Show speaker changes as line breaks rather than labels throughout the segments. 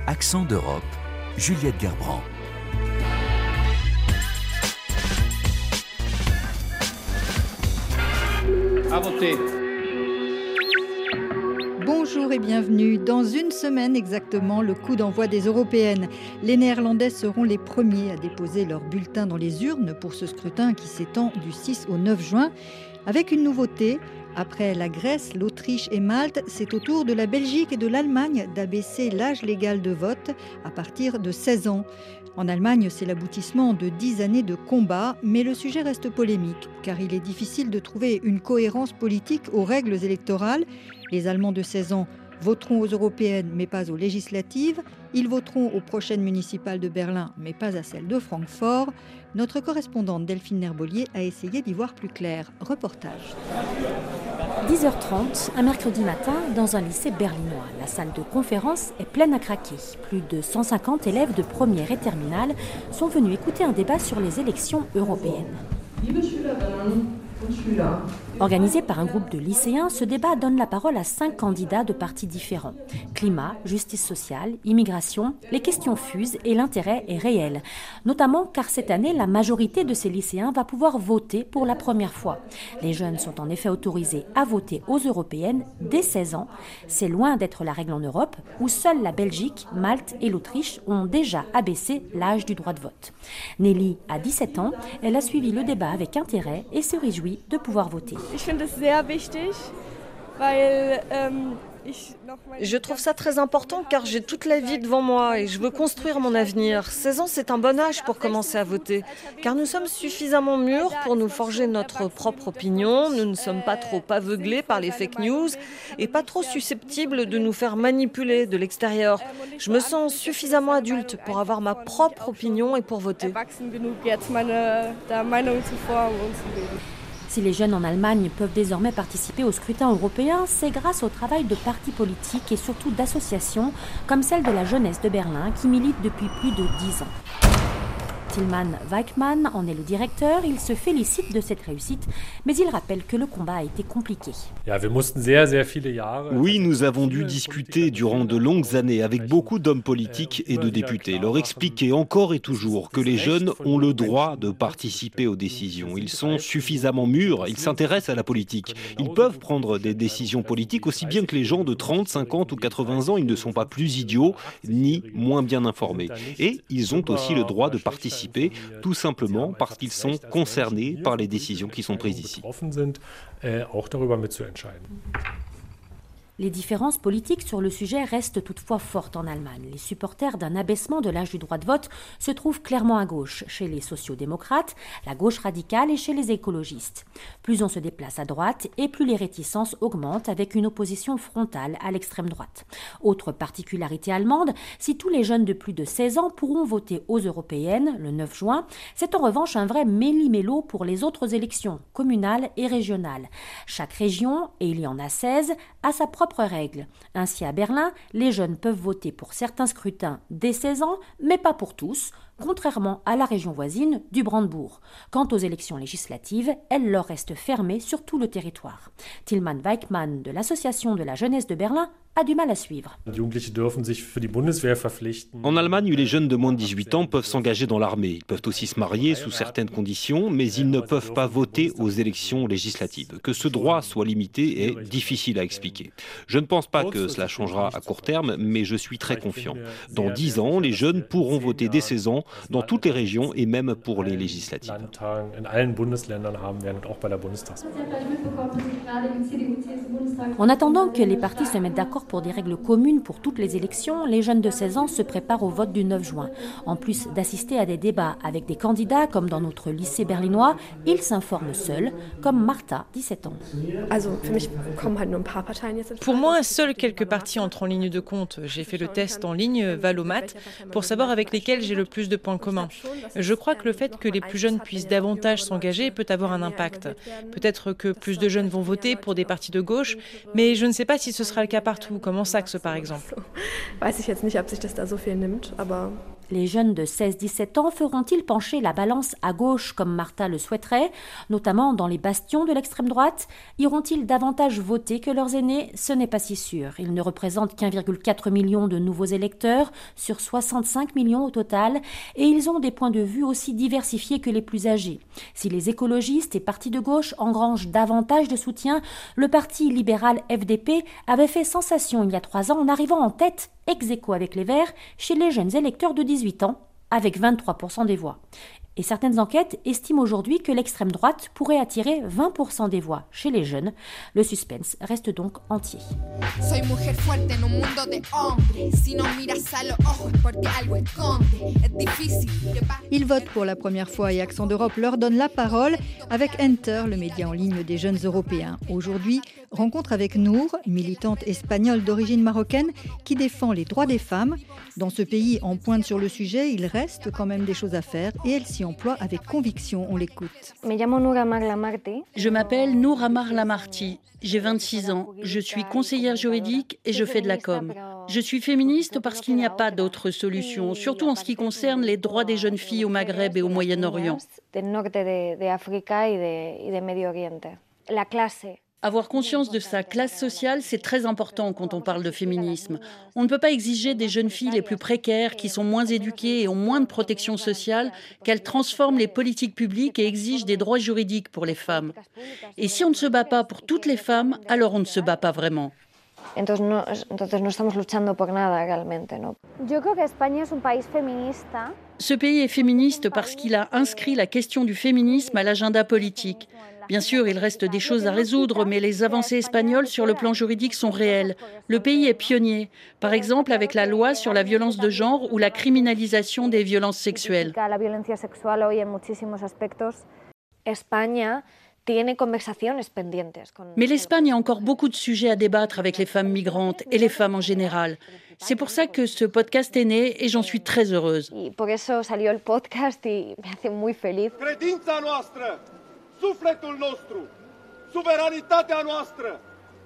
Accent d'Europe, Juliette Gerbrand.
À voter.
Bonjour et bienvenue. Dans une semaine exactement, le coup d'envoi des européennes. Les Néerlandais seront les premiers à déposer leur bulletin dans les urnes pour ce scrutin qui s'étend du 6 au 9 juin. Avec une nouveauté, après la Grèce, l'Autriche et Malte, c'est au tour de la Belgique et de l'Allemagne d'abaisser l'âge légal de vote à partir de 16 ans. En Allemagne, c'est l'aboutissement de 10 années de combat, mais le sujet reste polémique, car il est difficile de trouver une cohérence politique aux règles électorales. Les Allemands de 16 ans voteront aux européennes, mais pas aux législatives. Ils voteront aux prochaines municipales de Berlin, mais pas à celles de Francfort. Notre correspondante Delphine Nerbolier a essayé d'y voir plus clair. Reportage.
10h30, un mercredi matin, dans un lycée berlinois. La salle de conférence est pleine à craquer. Plus de 150 élèves de première et terminale sont venus écouter un débat sur les élections européennes. Organisé par un groupe de lycéens, ce débat donne la parole à 5 candidats de partis différents. Climat, justice sociale, immigration, les questions fusent et l'intérêt est réel. Notamment car cette année, la majorité de ces lycéens va pouvoir voter pour la première fois. Les jeunes sont en effet autorisés à voter aux européennes dès 16 ans. C'est loin d'être la règle en Europe, où seules la Belgique, Malte et l'Autriche ont déjà abaissé l'âge du droit de vote. Nelly a 17 ans, elle a suivi le débat avec intérêt et se réjouit de pouvoir voter.
Je trouve ça très important car j'ai toute la vie devant moi et je veux construire mon avenir. 16 ans, c'est un bon âge pour commencer à voter, car nous sommes suffisamment mûrs pour nous forger notre propre opinion, nous ne sommes pas trop aveuglés par les fake news et pas trop susceptibles de nous faire manipuler de l'extérieur. Je me sens suffisamment adulte pour avoir ma propre opinion et pour voter.
Si les jeunes en Allemagne peuvent désormais participer au scrutin européen, c'est grâce au travail de partis politiques et surtout d'associations comme celle de la jeunesse de Berlin qui milite depuis plus de 10 ans. Tilman Weichmann en est le directeur, il se félicite de cette réussite, mais il rappelle que le combat a été compliqué.
Oui, nous avons dû discuter durant de longues années avec beaucoup d'hommes politiques et de députés, leur expliquer encore et toujours que les jeunes ont le droit de participer aux décisions. Ils sont suffisamment mûrs, ils s'intéressent à la politique. Ils peuvent prendre des décisions politiques aussi bien que les gens de 30, 50 ou 80 ans. Ils ne sont pas plus idiots ni moins bien informés. Et ils ont aussi le droit de participer, tout simplement parce qu'ils sont concernés par les décisions qui sont prises ici.
Les différences politiques sur le sujet restent toutefois fortes en Allemagne. Les supporters d'un abaissement de l'âge du droit de vote se trouvent clairement à gauche, chez les sociodémocrates, la gauche radicale et chez les écologistes. Plus on se déplace à droite et plus les réticences augmentent avec une opposition frontale à l'extrême droite. Autre particularité allemande, si tous les jeunes de plus de 16 ans pourront voter aux européennes le 9 juin, c'est en revanche un vrai méli-mélo pour les autres élections, communales et régionales. Chaque région, et il y en a 16, a sa propre règles. Ainsi, à Berlin, les jeunes peuvent voter pour certains scrutins dès 16 ans, mais pas pour tous, contrairement à la région voisine du Brandebourg. Quant aux élections législatives, elles leur restent fermées sur tout le territoire. Tilman Weichmann de l'Association de la jeunesse de Berlin a du mal à suivre.
En Allemagne, les jeunes de moins de 18 ans peuvent s'engager dans l'armée. Ils peuvent aussi se marier sous certaines conditions, mais ils ne peuvent pas voter aux élections législatives. Que ce droit soit limité est difficile à expliquer. Je ne pense pas que cela changera à court terme, mais je suis très confiant. Dans 10 ans, les jeunes pourront voter dès 16 ans dans toutes les régions et même pour les législatives.
En attendant que les partis se mettent d'accord pour des règles communes pour toutes les élections, les jeunes de 16 ans se préparent au vote du 9 juin. En plus d'assister à des débats avec des candidats, comme dans notre lycée berlinois, ils s'informent seuls, comme Martha, 17 ans.
Pour moi, seuls quelques partis entrent en ligne de compte. J'ai fait le test en ligne Valomat pour savoir avec lesquels j'ai le plus de points communs. Je crois que le fait que les plus jeunes puissent davantage s'engager peut avoir un impact. Peut-être que plus de jeunes vont voter pour des partis de gauche, mais je ne sais pas si ce sera le cas partout, comme en Saxe par exemple.
Les jeunes de 16-17 ans feront-ils pencher la balance à gauche comme Marta le souhaiterait, notamment dans les bastions de l'extrême droite? Iront-ils davantage voter que leurs aînés? Ce n'est pas si sûr. Ils ne représentent qu'1,4 million de nouveaux électeurs sur 65 millions au total et ils ont des points de vue aussi diversifiés que les plus âgés. Si les écologistes et partis de gauche engrangent davantage de soutien, le parti libéral FDP avait fait sensation il y a 3 ans en arrivant en tête, ex aequo avec les Verts, chez les jeunes électeurs de 18 ans, avec 23% des voix. Et certaines enquêtes estiment aujourd'hui que l'extrême droite pourrait attirer 20% des voix chez les jeunes. Le suspense reste donc entier.
Ils votent pour la première fois et Accent d'Europe leur donne la parole avec Enter, le média en ligne des jeunes européens. Aujourd'hui, rencontre avec Nour, militante espagnole d'origine marocaine qui défend les droits des femmes. Dans ce pays en pointe sur le sujet, il reste quand même des choses à faire et elle s'y emploie avec conviction. On l'écoute.
Je m'appelle Nour Amar Lamarty, j'ai 26 ans, je suis conseillère juridique et je fais de la com. Je suis féministe parce qu'il n'y a pas d'autre solution, surtout en ce qui concerne les droits des jeunes filles au Maghreb et au Moyen-Orient. Avoir conscience de sa classe sociale, c'est très important quand on parle de féminisme. On ne peut pas exiger des jeunes filles les plus précaires, qui sont moins éduquées et ont moins de protection sociale, qu'elles transforment les politiques publiques et exigent des droits juridiques pour les femmes. Et si on ne se bat pas pour toutes les femmes, alors on ne se bat pas vraiment.
Entonces no estamos luchando por nada realmente, ¿no? Yo creo que España es un país feminista.
Ce pays est féministe parce qu'il a inscrit la question du féminisme à l'agenda politique. Bien sûr, il reste des choses à résoudre, mais les avancées espagnoles sur le plan juridique sont réelles. Le pays est pionnier, par exemple avec la loi sur la violence de genre ou la criminalisation des violences sexuelles. Mais l'Espagne a encore beaucoup de sujets à débattre avec les femmes migrantes et les femmes en général. C'est pour ça que ce podcast est né et j'en suis très heureuse.
Sufletul nostru, suveranitatea noastră,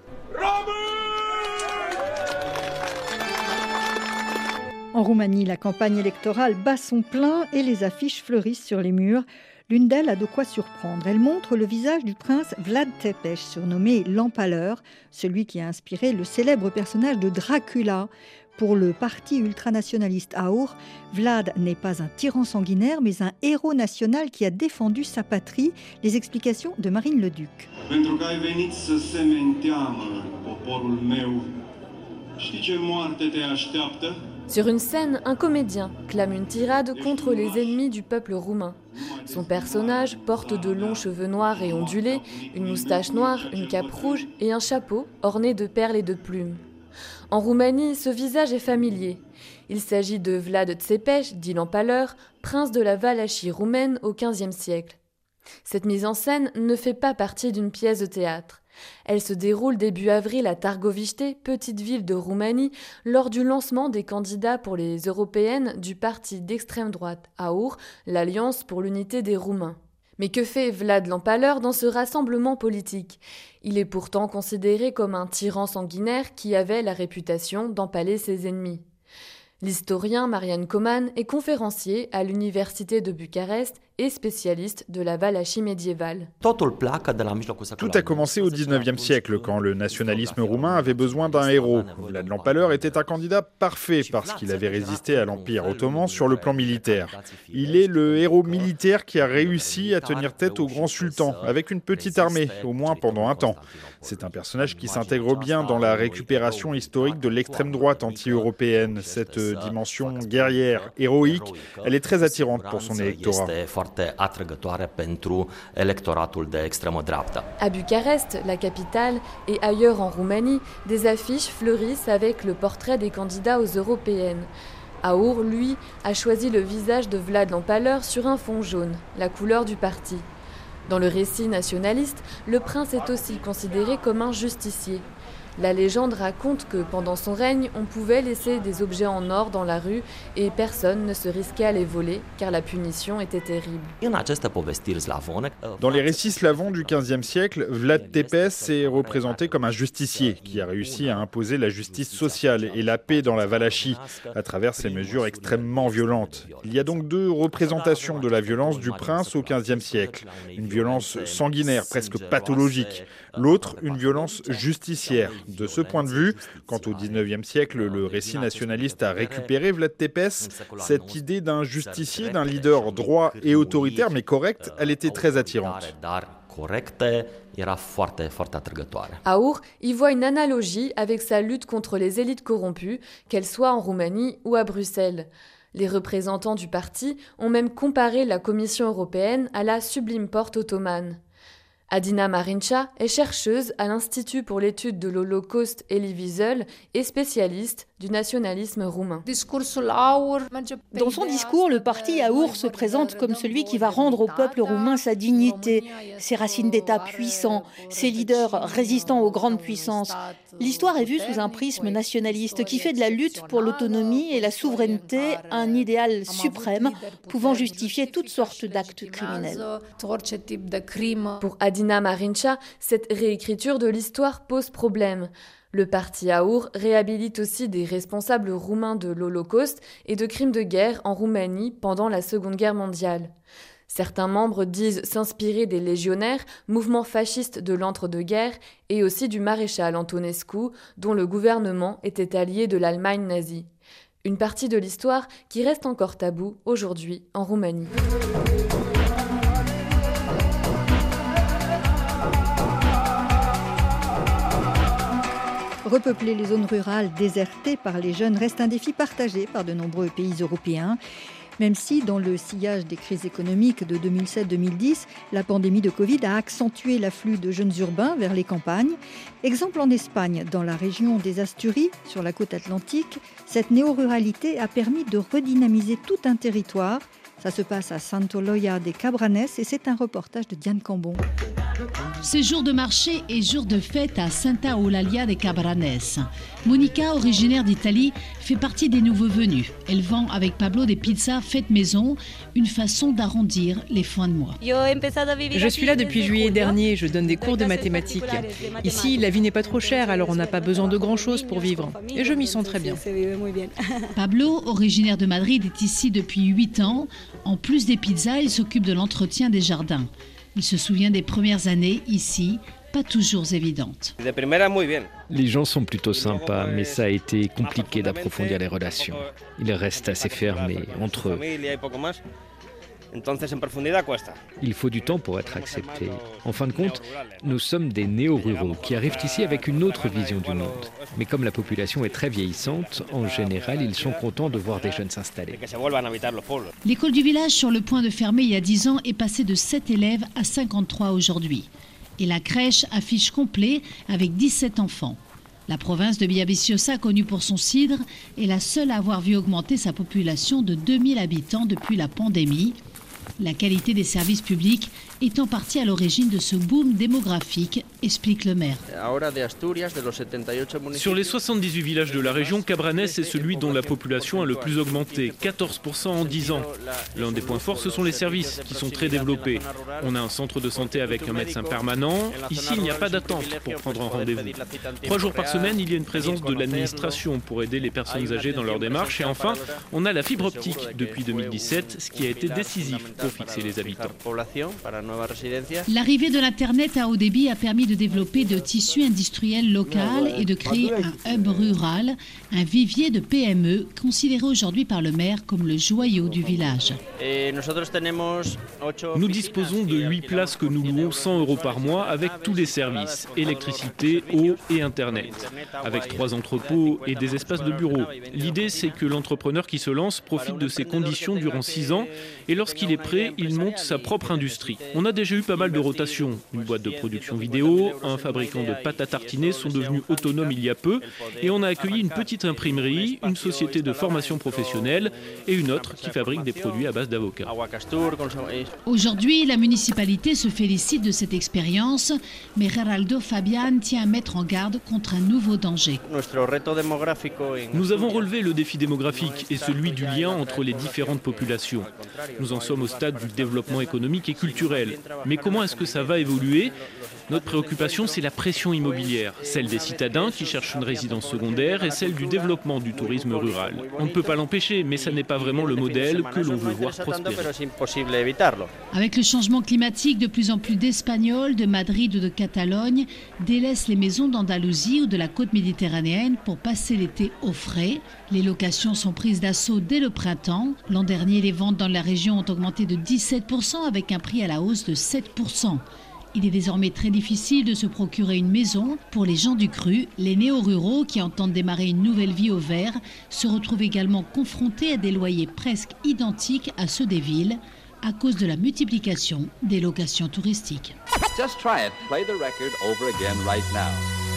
En Roumanie, la campagne électorale bat son plein et les affiches fleurissent sur les murs. L'une d'elles a de quoi surprendre. Elle montre le visage du prince Vlad Tepes, surnommé l'Empaleur, celui qui a inspiré le célèbre personnage de Dracula. Pour le parti ultranationaliste AUR, Vlad n'est pas un tyran sanguinaire, mais un héros national qui a défendu sa patrie. Les explications de Marine Leduc.
Pentru că ai venit să semeni teamă, poporul meu. Știi ce moarte te așteaptă?
Sur une scène, un comédien clame une tirade contre les ennemis du peuple roumain. Son personnage porte de longs cheveux noirs et ondulés, une moustache noire, une cape rouge et un chapeau orné de perles et de plumes. En Roumanie, ce visage est familier. Il s'agit de Vlad Tepes, dit l'Empaleur, prince de la Valachie roumaine au XVe siècle. Cette mise en scène ne fait pas partie d'une pièce de théâtre. Elle se déroule début avril à Târgoviște, petite ville de Roumanie, lors du lancement des candidats pour les européennes du parti d'extrême droite AUR, l'Alliance pour l'unité des Roumains. Mais que fait Vlad l'Empaleur dans ce rassemblement politique? Il est pourtant considéré comme un tyran sanguinaire qui avait la réputation d'empaler ses ennemis. L'historien Marian Coman est conférencier à l'université de Bucarest et spécialiste de la Valachie médiévale.
Tout a commencé au XIXe siècle, quand le nationalisme roumain avait besoin d'un héros. Vlad l'Empaleur était un candidat parfait parce qu'il avait résisté à l'Empire ottoman sur le plan militaire. Il est le héros militaire qui a réussi à tenir tête au grand sultan, avec une petite armée, au moins pendant un temps. C'est un personnage qui s'intègre bien dans la récupération historique de l'extrême droite anti-européenne. Cette dimension guerrière, héroïque, elle est très attirante pour son électorat.
À Bucarest, la capitale, et ailleurs en Roumanie, des affiches fleurissent avec le portrait des candidats aux européennes. AUR, lui, a choisi le visage de Vlad l'Empaleur sur un fond jaune, la couleur du parti. Dans le récit nationaliste, le prince est aussi considéré comme un justicier. La légende raconte que pendant son règne, on pouvait laisser des objets en or dans la rue et personne ne se risquait à les voler car la punition était terrible.
Dans les récits slavons du XVe siècle, Vlad Tepes est représenté comme un justicier qui a réussi à imposer la justice sociale et la paix dans la Valachie à travers ses mesures extrêmement violentes. Il y a donc deux représentations de la violence du prince au XVe siècle. Une violence sanguinaire, presque pathologique. L'autre, une violence justicière. De ce point de vue, quand au XIXe siècle, le récit nationaliste a récupéré Vlad Tepes, cette idée d'un justicier, d'un leader droit et autoritaire, mais correct, elle était très attirante.
Aur y voit une analogie avec sa lutte contre les élites corrompues, qu'elles soient en Roumanie ou à Bruxelles. Les représentants du parti ont même comparé la Commission européenne à la Sublime Porte ottomane. Adina Marinca est chercheuse à l'Institut pour l'étude de l'Holocauste Elie Wiesel et spécialiste du nationalisme roumain.
Dans son discours, le parti Aur se présente comme celui qui va rendre au peuple roumain sa dignité, ses racines d'État puissants, ses leaders résistants aux grandes puissances. L'histoire est vue sous un prisme nationaliste qui fait de la lutte pour l'autonomie et la souveraineté un idéal suprême pouvant justifier toutes sortes d'actes criminels.
Pour Adina Marinca, cette réécriture de l'histoire pose problème. Le parti Aur réhabilite aussi des responsables roumains de l'Holocauste et de crimes de guerre en Roumanie pendant la Seconde Guerre mondiale. Certains membres disent s'inspirer des légionnaires, mouvement fasciste de l'entre-deux-guerres, et aussi du maréchal Antonescu, dont le gouvernement était allié de l'Allemagne nazie. Une partie de l'histoire qui reste encore taboue aujourd'hui en Roumanie.
Repeupler les zones rurales désertées par les jeunes reste un défi partagé par de nombreux pays européens. Même si, dans le sillage des crises économiques de 2007-2010, la pandémie de Covid a accentué l'afflux de jeunes urbains vers les campagnes. Exemple en Espagne, dans la région des Asturies, sur la côte atlantique, cette néo-ruralité a permis de redynamiser tout un territoire. Ça se passe à Santoloia de Cabranes et c'est un reportage de Diane Cambon.
C'est jour de marché et jour de fête à Santa Eulalia de Cabranes. Monica, originaire d'Italie, fait partie des nouveaux venus. Elle vend avec Pablo des pizzas faites maison, une façon d'arrondir les fins de mois.
Je suis là depuis juillet dernier, je donne des cours de mathématiques. Ici, la vie n'est pas trop chère, alors on n'a pas besoin de grand-chose pour vivre. Et je m'y sens très bien.
Pablo, originaire de Madrid, est ici depuis 8 ans. En plus des pizzas, il s'occupe de l'entretien des jardins. Il se souvient des premières années ici, pas toujours évidentes.
Les gens sont plutôt sympas, mais ça a été compliqué d'approfondir les relations. Ils restent assez fermés entre eux. Il faut du temps pour être accepté. En fin de compte, nous sommes des néo-ruraux qui arrivent ici avec une autre vision du monde. Mais comme la population est très vieillissante, en général, ils sont contents de voir des jeunes s'installer.
L'école du village, sur le point de fermer il y a 10 ans, est passée de 7 élèves à 53 aujourd'hui. Et la crèche affiche complet avec 17 enfants. La province de Villaviciosa, connue pour son cidre, est la seule à avoir vu augmenter sa population de 2000 habitants depuis la pandémie. La qualité des services publics est en partie à l'origine de ce boom démographique, explique le maire.
Sur les 78 villages de la région, Cabranes est celui dont la population a le plus augmenté, 14% en 10 ans. L'un des points forts, ce sont les services, qui sont très développés. On a un centre de santé avec un médecin permanent. Ici, il n'y a pas d'attente pour prendre un rendez-vous. 3 jours par semaine, il y a une présence de l'administration pour aider les personnes âgées dans leur démarche. Et enfin, on a la fibre optique depuis 2017, ce qui a été décisif pour fixer les habitants.
L'arrivée de l'Internet à haut débit a permis de développer de tissus industriels locaux et de créer un hub rural, un vivier de PME considéré aujourd'hui par le maire comme le joyau du village.
Nous disposons de 8 places que nous louons 100 € par mois avec tous les services, électricité, eau et Internet, avec 3 entrepôts et des espaces de bureaux. L'idée, c'est que l'entrepreneur qui se lance profite de ces conditions durant 6 ans et lorsqu'il est prêt après, il monte sa propre industrie. On a déjà eu pas mal de rotations. Une boîte de production vidéo, un fabricant de pâte à tartiner sont devenus autonomes il y a peu, et on a accueilli une petite imprimerie, une société de formation professionnelle et une autre qui fabrique des produits à base d'avocats.
Aujourd'hui, la municipalité se félicite de cette expérience, mais Geraldo Fabian tient à mettre en garde contre un nouveau danger.
Nous avons relevé le défi démographique et celui du lien entre les différentes populations. Nous en sommes au stade du développement économique et culturel. Mais comment est-ce que ça va évoluer ? Notre préoccupation, c'est la pression immobilière, celle des citadins qui cherchent une résidence secondaire et celle du développement du tourisme rural. On ne peut pas l'empêcher, mais ça n'est pas vraiment le modèle que l'on veut voir prospérer.
Avec le changement climatique, de plus en plus d'Espagnols, de Madrid ou de Catalogne délaissent les maisons d'Andalousie ou de la côte méditerranéenne pour passer l'été au frais. Les locations sont prises d'assaut dès le printemps. L'an dernier, les ventes dans la région ont augmenté de 17% avec un prix à la hausse de 7%. Il est désormais très difficile de se procurer une maison. Pour les gens du cru, les néo-ruraux qui entendent démarrer une nouvelle vie au vert se retrouvent également confrontés à des loyers presque identiques à ceux des villes à cause de la multiplication des locations touristiques.
Just try it. Play the record over again right now.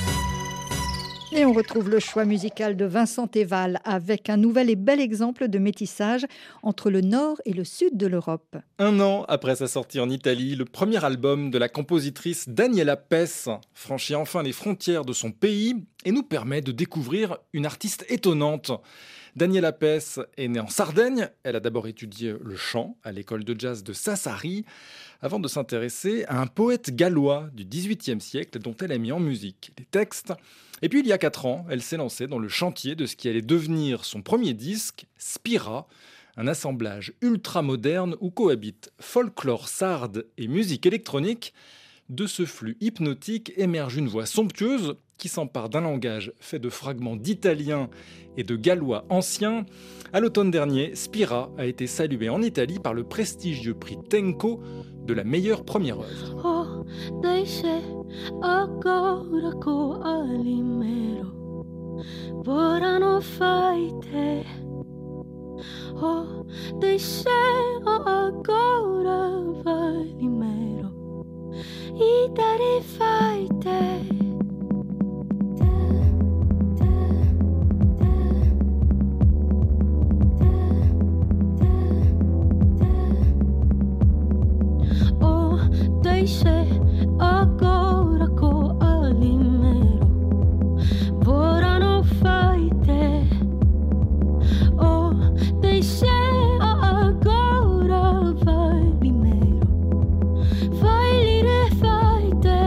Et on retrouve le choix musical de Vincent Teval avec un nouvel et bel exemple de métissage entre le nord et le sud de l'Europe.
Un an après sa sortie en Italie, le premier album de la compositrice Daniela Pes franchit enfin les frontières de son pays et nous permet de découvrir une artiste étonnante. Daniela Pes est née en Sardaigne. Elle a d'abord étudié le chant à l'école de jazz de Sassari avant de s'intéresser à un poète gallois du XVIIIe siècle dont elle a mis en musique les textes. Et puis il y a 4 ans, elle s'est lancée dans le chantier de ce qui allait devenir son premier disque, Spira, un assemblage ultra-moderne où cohabitent folklore sarde et musique électronique. De ce flux hypnotique émerge une voix somptueuse qui s'empare d'un langage fait de fragments d'italien et de gallois anciens. À l'automne dernier, Spira a été saluée en Italie par le prestigieux prix Tenco de la meilleure première œuvre.
Oh, deixe agora co alimero, vorano faite. Oh, deixe agora valimero, e dare faite. Deixe agora co alimero, vorano faite. Oh, deixe agora valimero, vai lire faite.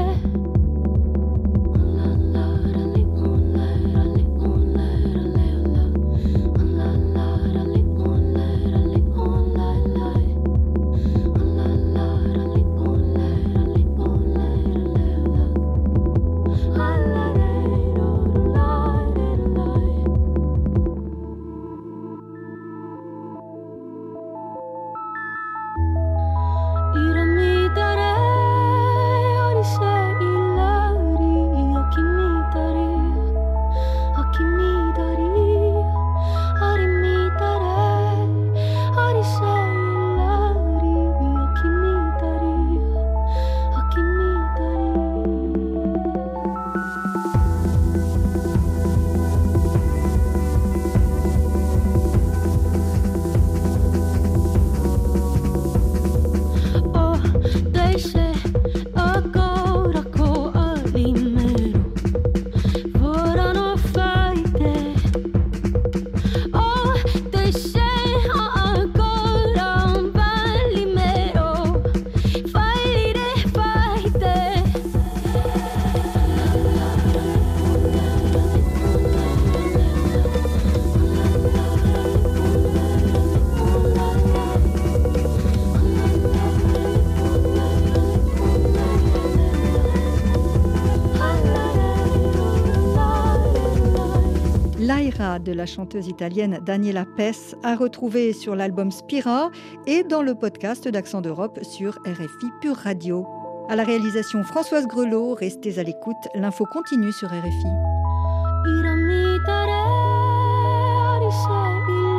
De la chanteuse italienne Daniela Pes à retrouver sur l'album Spira et dans le podcast d'Accent d'Europe sur RFI Pure Radio. À la réalisation Françoise Grelot, restez à l'écoute, l'info continue sur RFI.